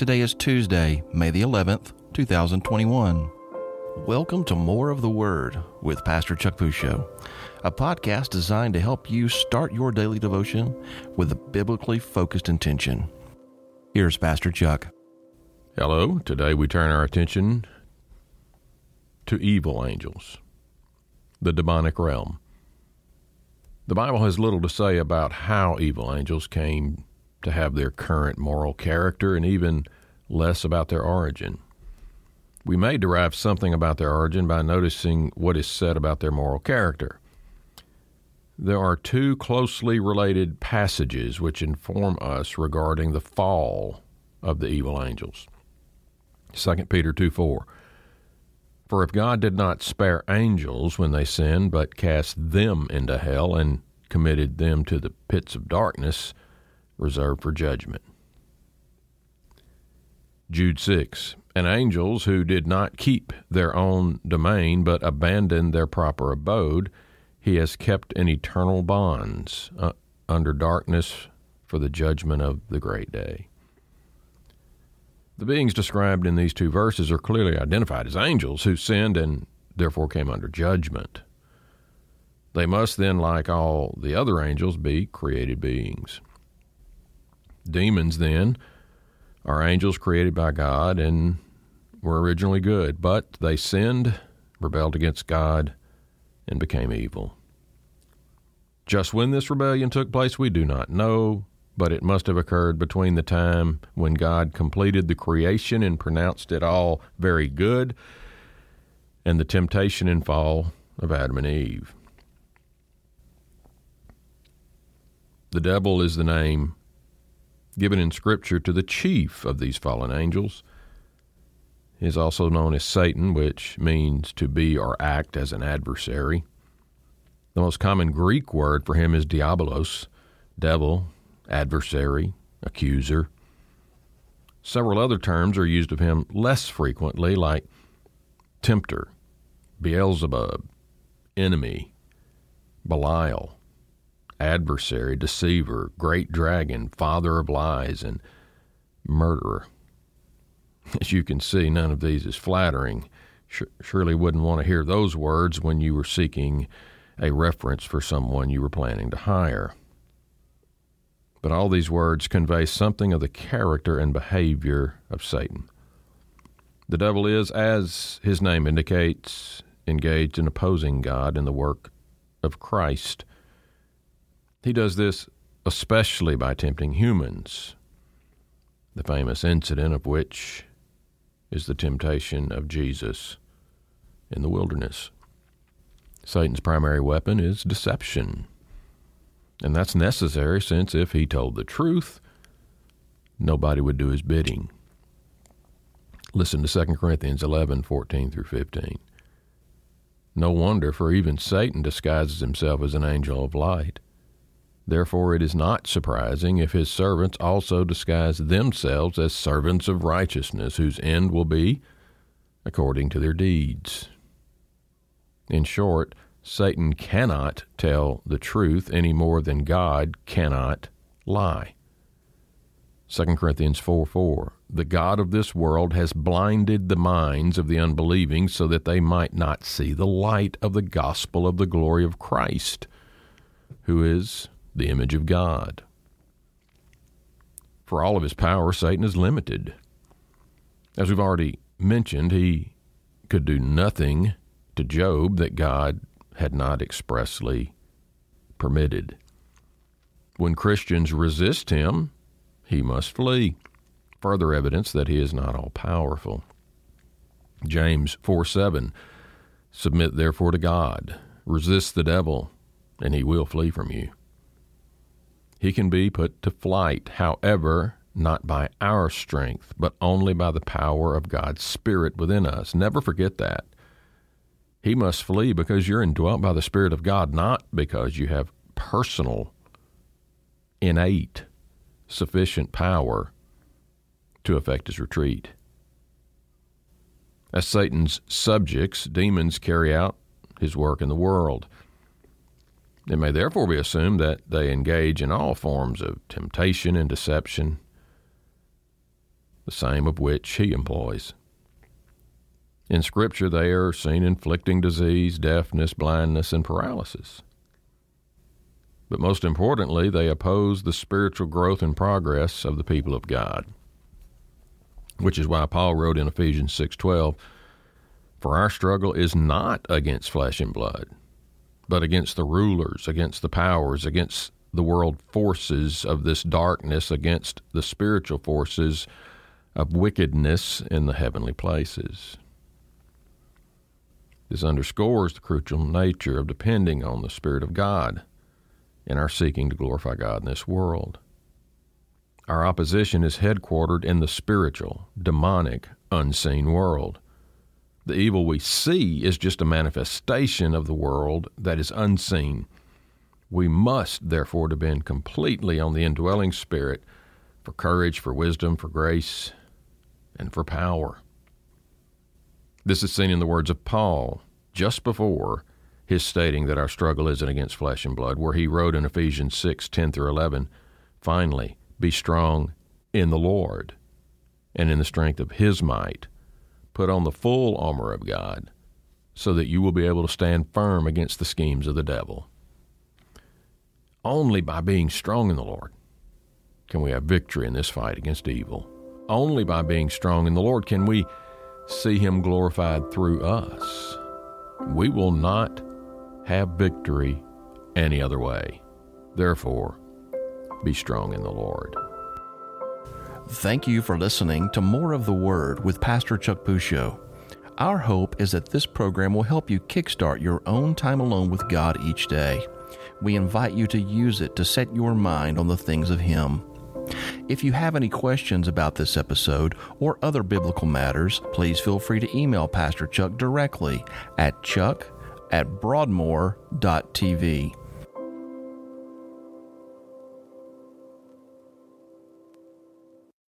Today is Tuesday, May the 11th, 2021. Welcome to More of the Word with Pastor Chuck Pusho, a podcast designed to help you start your daily devotion with a biblically focused intention. Here's Pastor Chuck. Hello. Today we turn our attention to evil angels, the demonic realm. The Bible has little to say about how evil angels came to have their current moral character, and even less about their origin. We may derive something about their origin by noticing what is said about their moral character. There are two closely related passages which inform us regarding the fall of the evil angels. 2 Peter 2:4. For if God did not spare angels when they sinned, but cast them into hell and committed them to the pits of darkness, reserved for judgment. Jude 6. And angels who did not keep their own domain, but abandoned their proper abode, he has kept in eternal bonds under darkness for the judgment of the great day. The beings described in these two verses are clearly identified as angels who sinned and therefore came under judgment. They must then, like all the other angels, be created beings. Demons, then, are angels created by God and were originally good, but they sinned, rebelled against God, and became evil. Just when this rebellion took place, we do not know, but it must have occurred between the time when God completed the creation and pronounced it all very good and the temptation and fall of Adam and Eve. The devil is the name given in Scripture to the chief of these fallen angels. He is also known as Satan, which means to be or act as an adversary. The most common Greek word for him is diabolos, devil, adversary, accuser. Several other terms are used of him less frequently, like tempter, Beelzebub, enemy, Belial, adversary, deceiver, great dragon, father of lies, and murderer. As you can see, none of these is flattering. Surely wouldn't want to hear those words when you were seeking a reference for someone you were planning to hire. But all these words convey something of the character and behavior of Satan. The devil is, as his name indicates, engaged in opposing God and the work of Christ. He does this especially by tempting humans, the famous incident of which is the temptation of Jesus in the wilderness. Satan's primary weapon is deception, and that's necessary since if he told the truth, nobody would do his bidding. Listen to 2 Corinthians 11:14 through 15. No wonder, for even Satan disguises himself as an angel of light. Therefore it is not surprising if his servants also disguise themselves as servants of righteousness, whose end will be according to their deeds. In short, Satan cannot tell the truth any more than God cannot lie. 2 Corinthians 4:4, the God of this world has blinded the minds of the unbelieving so that they might not see the light of the gospel of the glory of Christ, who is the image of God. For all of his power, Satan is limited. As we've already mentioned, he could do nothing to Job that God had not expressly permitted. When Christians resist him, he must flee. Further evidence that he is not all-powerful. James 4:7, submit therefore to God, resist the devil, and he will flee from you. He can be put to flight, however, not by our strength, but only by the power of God's Spirit within us. Never forget that. He must flee because you're indwelt by the Spirit of God, not because you have personal, innate, sufficient power to effect his retreat. As Satan's subjects, demons carry out his work in the world. It may therefore be assumed that they engage in all forms of temptation and deception. the same of which he employs. In Scripture, they are seen inflicting disease, deafness, blindness, and paralysis. But most importantly, they oppose the spiritual growth and progress of the people of God, which is why Paul wrote in Ephesians 6:12, "For our struggle is not against flesh and blood, but against the rulers, against the powers, against the world forces of this darkness, against the spiritual forces of wickedness in the heavenly places." This underscores the crucial nature of depending on the Spirit of God in our seeking to glorify God in this world. Our opposition is headquartered in the spiritual, demonic, unseen world. The evil we see is just a manifestation of the world that is unseen. We must, therefore, depend completely on the indwelling Spirit for courage, for wisdom, for grace, and for power. This is seen in the words of Paul just before his stating that our struggle isn't against flesh and blood, where he wrote in Ephesians 6:10-11, "Finally, be strong in the Lord, and in the strength of his might. Put on the full armor of God, so that you will be able to stand firm against the schemes of the devil." Only by being strong in the Lord can we have victory in this fight against evil. Only by being strong in the Lord can we see him glorified through us. We will not have victory any other way. Therefore, be strong in the Lord. Thank you for listening to More of the Word with Pastor Chuck Pusho. Our hope is that this program will help you kickstart your own time alone with God each day. We invite you to use it to set your mind on the things of Him. If you have any questions about this episode or other biblical matters, please feel free to email Pastor Chuck directly at chuck@broadmoor.tv.